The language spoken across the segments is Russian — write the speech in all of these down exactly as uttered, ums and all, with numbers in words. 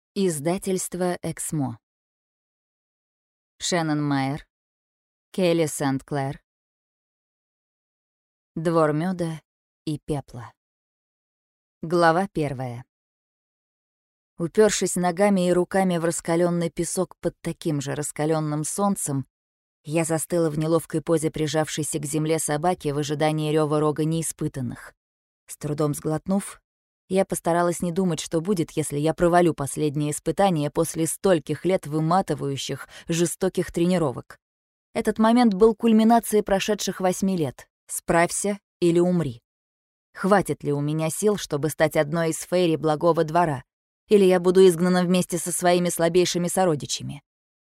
Издательство «Эксмо». Шеннон Майер, Келли Сент-Клэр. Двор мёда и пепла. Глава первая. Упёршись ногами и руками в раскалённый песок под таким же раскалённым солнцем, я застыла в неловкой позе прижавшейся к земле собаки в ожидании рёва рога неиспытанных. С трудом сглотнув, я постаралась не думать, что будет, если я провалю последнее испытание после стольких лет выматывающих, жестоких тренировок. Этот момент был кульминацией прошедших восьми лет. Справься или умри. Хватит ли у меня сил, чтобы стать одной из фейри благого двора? Или я буду изгнана вместе со своими слабейшими сородичами?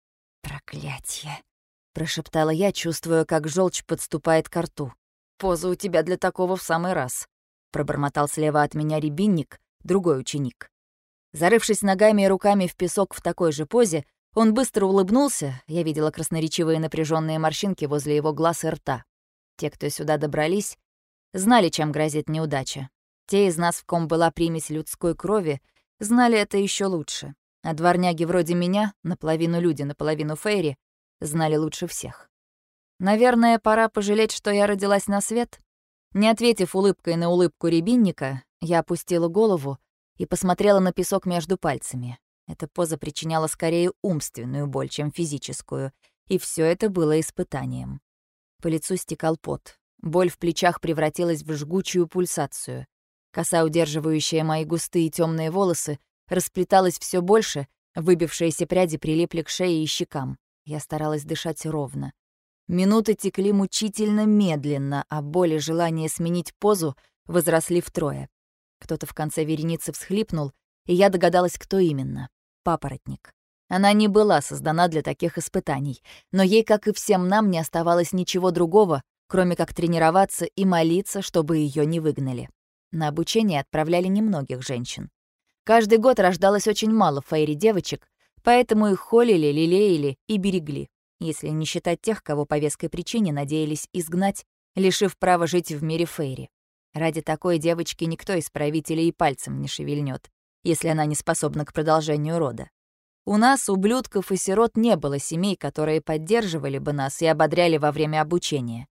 «Проклятье!» — прошептала я, чувствуя, как желчь подступает к рту. «Поза у тебя для такого в самый раз», — пробормотал слева от меня рябинник, другой ученик. Зарывшись ногами и руками в песок в такой же позе, он быстро улыбнулся, я видела красноречивые напряженные морщинки возле его глаз и рта. Те, кто сюда добрались, знали, чем грозит неудача. Те из нас, в ком была примесь людской крови, знали это еще лучше. А дворняги вроде меня, наполовину люди, наполовину фейри, знали лучше всех. Наверное, пора пожалеть, что я родилась на свет. Не ответив улыбкой на улыбку рябинника, я опустила голову и посмотрела на песок между пальцами. Эта поза причиняла скорее умственную боль, чем физическую, и все это было испытанием. По лицу стекал пот. Боль в плечах превратилась в жгучую пульсацию. Коса, удерживающая мои густые темные волосы, расплеталась все больше, выбившиеся пряди прилипли к шее и щекам. Я старалась дышать ровно. Минуты текли мучительно медленно, а боль и желание сменить позу возросли втрое. Кто-то в конце вереницы всхлипнул, и я догадалась, кто именно. Папоротник. Она не была создана для таких испытаний, но ей, как и всем нам, не оставалось ничего другого, кроме как тренироваться и молиться, чтобы ее не выгнали. На обучение отправляли немногих женщин. Каждый год рождалось очень мало фейри-девочек, поэтому их холили, лелеяли и берегли, если не считать тех, кого по веской причине надеялись изгнать, лишив права жить в мире фейри. Ради такой девочки никто из правителей и пальцем не шевельнет, если она не способна к продолжению рода. У нас, ублюдков и сирот, не было семей, которые поддерживали бы нас и ободряли во время обучения.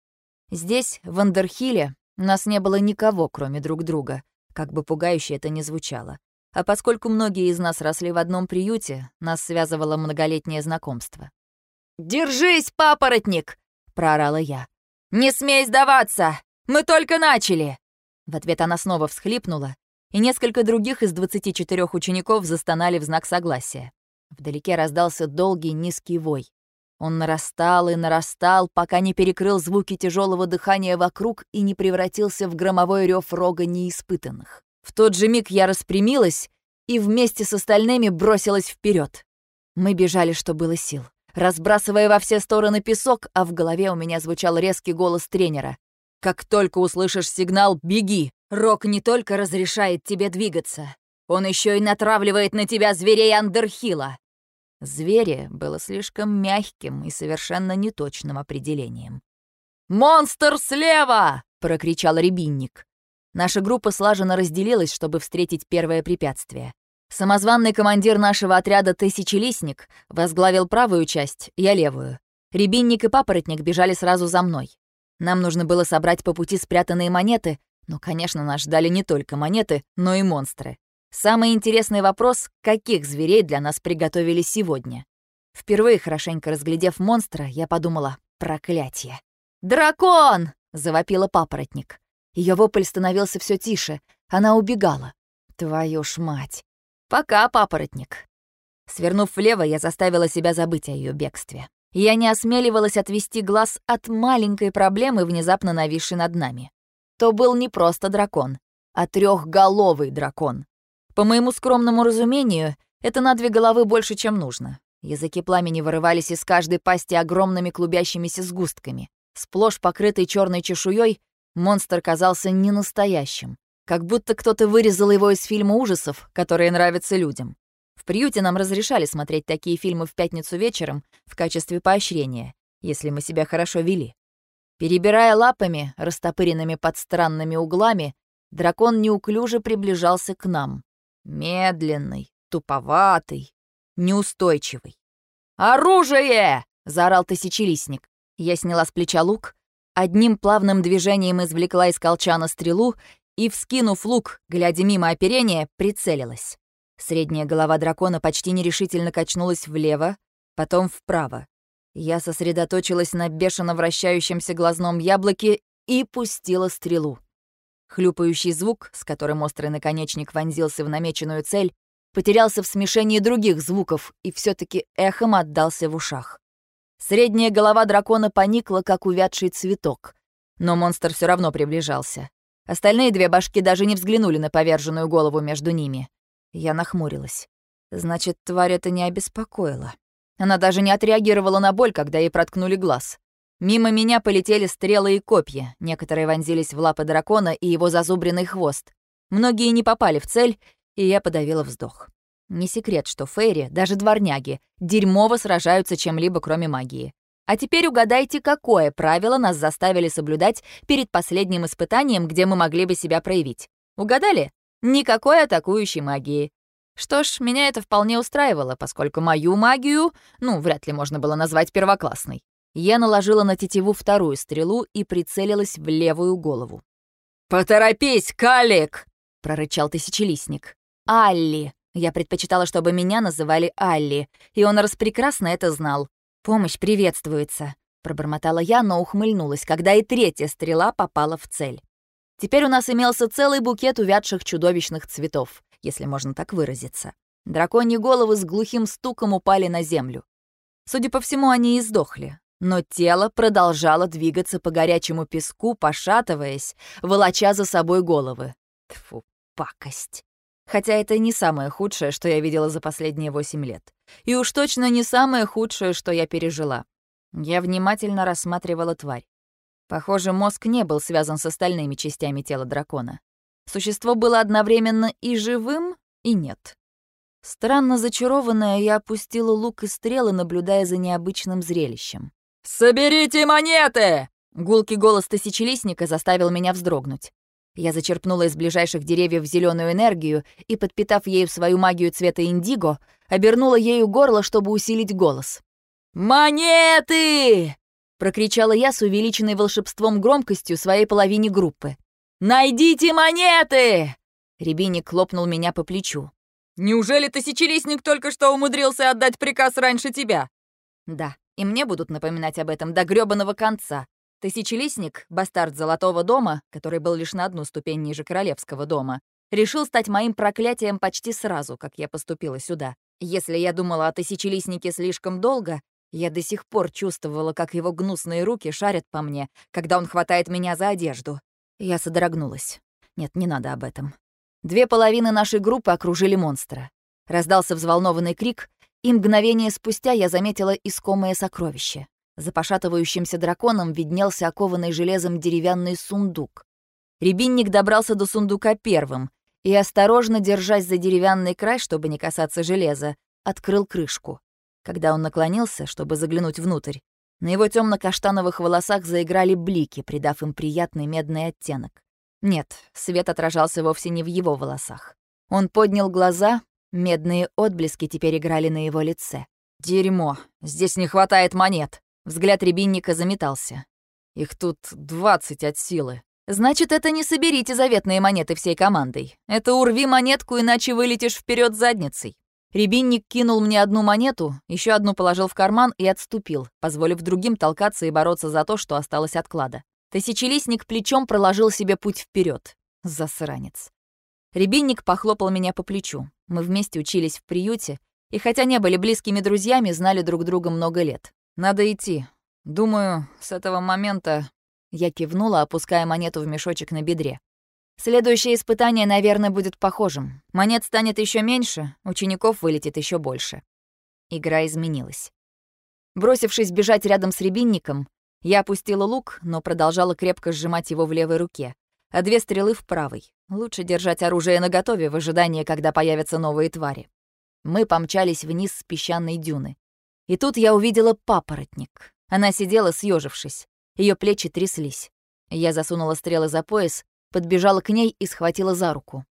Здесь, в Андерхилле, у нас не было никого, кроме друг друга, как бы пугающе это ни звучало. А поскольку многие из нас росли в одном приюте, нас связывало многолетнее знакомство. «Держись, папоротник!» — проорала я. «Не смей сдаваться! Мы только начали!» В ответ она снова всхлипнула, и несколько других из двадцати четырёх учеников застонали в знак согласия. Вдалеке раздался долгий низкий вой. Он нарастал и нарастал, пока не перекрыл звуки тяжелого дыхания вокруг и не превратился в громовой рев рога неиспытанных. В тот же миг я распрямилась и вместе с остальными бросилась вперед. Мы бежали, что было сил, разбрасывая во все стороны песок, а в голове у меня звучал резкий голос тренера. «Как только услышишь сигнал, беги! Рог не только разрешает тебе двигаться, он еще и натравливает на тебя зверей Андерхилла!» «Звери» было слишком мягким и совершенно неточным определением. «Монстр слева!» — прокричал рябинник. Наша группа слаженно разделилась, чтобы встретить первое препятствие. Самозванный командир нашего отряда «Тысячелистник» возглавил правую часть, я левую. Рябинник и папоротник бежали сразу за мной. Нам нужно было собрать по пути спрятанные монеты, но, конечно, нас ждали не только монеты, но и монстры. Самый интересный вопрос — каких зверей для нас приготовили сегодня? Впервые, хорошенько разглядев монстра, я подумала: проклятие. «Дракон!» — завопила папоротник. Ее вопль становился все тише, она убегала. Твою ж мать! «Пока, папоротник!» Свернув влево, я заставила себя забыть о ее бегстве. Я не осмеливалась отвести глаз от маленькой проблемы, внезапно нависшей над нами. То был не просто дракон, а трехголовый дракон. По моему скромному разумению, это на две головы больше, чем нужно. Языки пламени вырывались из каждой пасти огромными клубящимися сгустками. Сплошь покрытый черной чешуей, монстр казался ненастоящим, как будто кто-то вырезал его из фильма ужасов, которые нравятся людям. В приюте нам разрешали смотреть такие фильмы в пятницу вечером в качестве поощрения, если мы себя хорошо вели. Перебирая лапами, растопыренными под странными углами, дракон неуклюже приближался к нам. Медленной, туповатый, неустойчивый. «Оружие!» — заорал тысячелистник. Я сняла с плеча лук, одним плавным движением извлекла из колчана стрелу и, вскинув лук, глядя мимо оперения, прицелилась. Средняя голова дракона почти нерешительно качнулась влево, потом вправо. Я сосредоточилась на бешено вращающемся глазном яблоке и пустила стрелу. Хлюпающий звук, с которым острый наконечник вонзился в намеченную цель, потерялся в смешении других звуков и все таки эхом отдался в ушах. Средняя голова дракона поникла, как увядший цветок, но монстр все равно приближался. Остальные две башки даже не взглянули на поверженную голову между ними. Я нахмурилась. Значит, тварь это не обеспокоила. Она даже не отреагировала на боль, когда ей проткнули глаз. Мимо меня полетели стрелы и копья, некоторые вонзились в лапы дракона и его зазубренный хвост. Многие не попали в цель, и я подавила вздох. Не секрет, что фейри, даже дворняги, дерьмово сражаются чем-либо, кроме магии. А теперь угадайте, какое правило нас заставили соблюдать перед последним испытанием, где мы могли бы себя проявить. Угадали? Никакой атакующей магии. Что ж, меня это вполне устраивало, поскольку мою магию, ну, вряд ли можно было назвать первоклассной. Я наложила на тетиву вторую стрелу и прицелилась в левую голову. «Поторопись, Калик!» — прорычал тысячелистник. «Алли!» Я предпочитала, чтобы меня называли Алли, и он распрекрасно это знал. «Помощь приветствуется», — пробормотала я, но ухмыльнулась, когда и третья стрела попала в цель. Теперь у нас имелся целый букет увядших чудовищных цветов, если можно так выразиться. Драконьи головы с глухим стуком упали на землю. Судя по всему, они и сдохли. Но тело продолжало двигаться по горячему песку, пошатываясь, волоча за собой головы. Тьфу, пакость. Хотя это не самое худшее, что я видела за последние восемь лет. И уж точно не самое худшее, что я пережила. Я внимательно рассматривала тварь. Похоже, мозг не был связан с остальными частями тела дракона. Существо было одновременно и живым, и нет. Странно зачарованная, я опустила лук и стрелы, наблюдая за необычным зрелищем. «Соберите монеты!» Гулкий голос тысячелистника заставил меня вздрогнуть. Я зачерпнула из ближайших деревьев зеленую энергию и, подпитав ею свою магию цвета индиго, обернула ею горло, чтобы усилить голос. «Монеты!» — прокричала я с увеличенной волшебством громкостью своей половине группы. «Найдите монеты!» Рябинник хлопнул меня по плечу. «Неужели тысячелистник только что умудрился отдать приказ раньше тебя?» «Да, и мне будут напоминать об этом до грёбаного конца. Тысячелистник, бастард Золотого дома, который был лишь на одну ступень ниже Королевского дома, решил стать моим проклятием почти сразу, как я поступила сюда. Если я думала о тысячелистнике слишком долго, я до сих пор чувствовала, как его гнусные руки шарят по мне, когда он хватает меня за одежду. Я содрогнулась. Нет, не надо об этом. Две половины нашей группы окружили монстра. Раздался взволнованный крик, и мгновение спустя я заметила искомое сокровище. За пошатывающимся драконом виднелся окованный железом деревянный сундук. Рябинник добрался до сундука первым и, осторожно держась за деревянный край, чтобы не касаться железа, открыл крышку. Когда он наклонился, чтобы заглянуть внутрь, на его темно-каштановых волосах заиграли блики, придав им приятный медный оттенок. Нет, свет отражался вовсе не в его волосах. Он поднял глаза, медные отблески теперь играли на его лице. «Дерьмо, здесь не хватает монет!» Взгляд рябинника заметался. «Их тут двадцать от силы». «Значит, это не соберите заветные монеты всей командой. Это урви монетку, иначе вылетишь вперед задницей». Рябинник кинул мне одну монету, еще одну положил в карман и отступил, позволив другим толкаться и бороться за то, что осталось от клада. Тысячелистник плечом проложил себе путь вперед. Засранец. Рябинник похлопал меня по плечу. Мы вместе учились в приюте, и хотя не были близкими друзьями, знали друг друга много лет. «Надо идти. Думаю, с этого момента...» Я кивнула, опуская монету в мешочек на бедре. «Следующее испытание, наверное, будет похожим. Монет станет еще меньше, учеников вылетит еще больше». Игра изменилась. Бросившись бежать рядом с рябинником, я опустила лук, но продолжала крепко сжимать его в левой руке, а две стрелы в правой. Лучше держать оружие наготове в ожидании, когда появятся новые твари. Мы помчались вниз с песчаной дюны. И тут я увидела папоротник. Она сидела, съежившись. Ее плечи тряслись. Я засунула стрелы за пояс, подбежала к ней и схватила за руку.